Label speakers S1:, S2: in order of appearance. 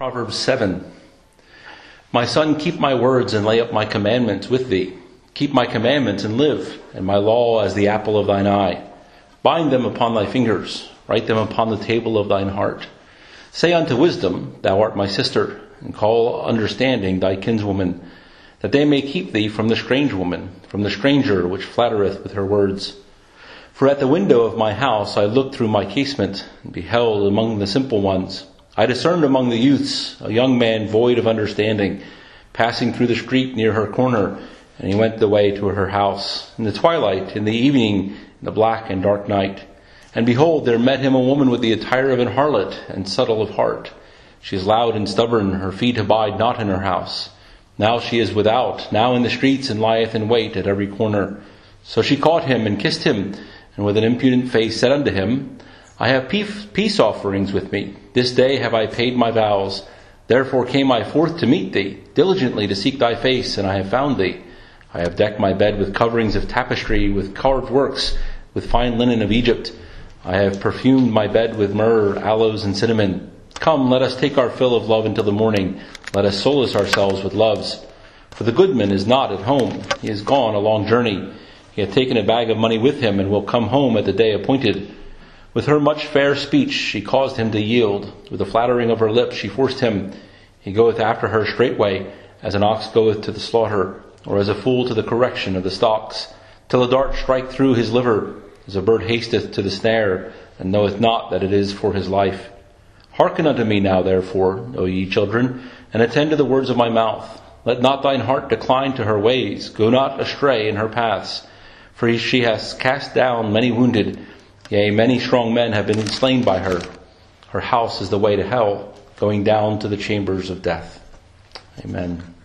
S1: Proverbs 7. My son, keep my words and lay up my commandments with thee. Keep my commandments and live, and my law as the apple of thine eye. Bind them upon thy fingers, write them upon the table of thine heart. Say unto wisdom, thou art my sister, and call understanding thy kinswoman, that they may keep thee from the strange woman, from the stranger which flattereth with her words. For at the window of my house I looked through my casement, and beheld among the simple ones. I discerned among the youths a young man void of understanding, passing through the street near her corner, and he went the way to her house. In the twilight, in the evening, in the black and dark night. And behold, there met him a woman with the attire of an harlot, and subtle of heart. She is loud and stubborn, her feet abide not in her house. Now she is without, now in the streets, and lieth in wait at every corner. So she caught him and kissed him, and with an impudent face said unto him, I have peace offerings with me. This day have I paid my vows. Therefore came I forth to meet thee, diligently to seek thy face, and I have found thee. I have decked my bed with coverings of tapestry, with carved works, with fine linen of Egypt. I have perfumed my bed with myrrh, aloes, and cinnamon. Come, let us take our fill of love until the morning. Let us solace ourselves with loves. For the goodman is not at home. He is gone a long journey. He hath taken a bag of money with him, and will come home at the day appointed. With her much fair speech she caused him to yield. With the flattering of her lips she forced him. He goeth after her straightway, as an ox goeth to the slaughter, or as a fool to the correction of the stocks, till a dart strike through his liver, as a bird hasteth to the snare, and knoweth not that it is for his life. Hearken unto me now, therefore, O ye children, and attend to the words of my mouth. Let not thine heart decline to her ways. Go not astray in her paths. For she has cast down many wounded. Yea, many strong men have been slain by her. Her house is the way to hell, going down to the chambers of death. Amen.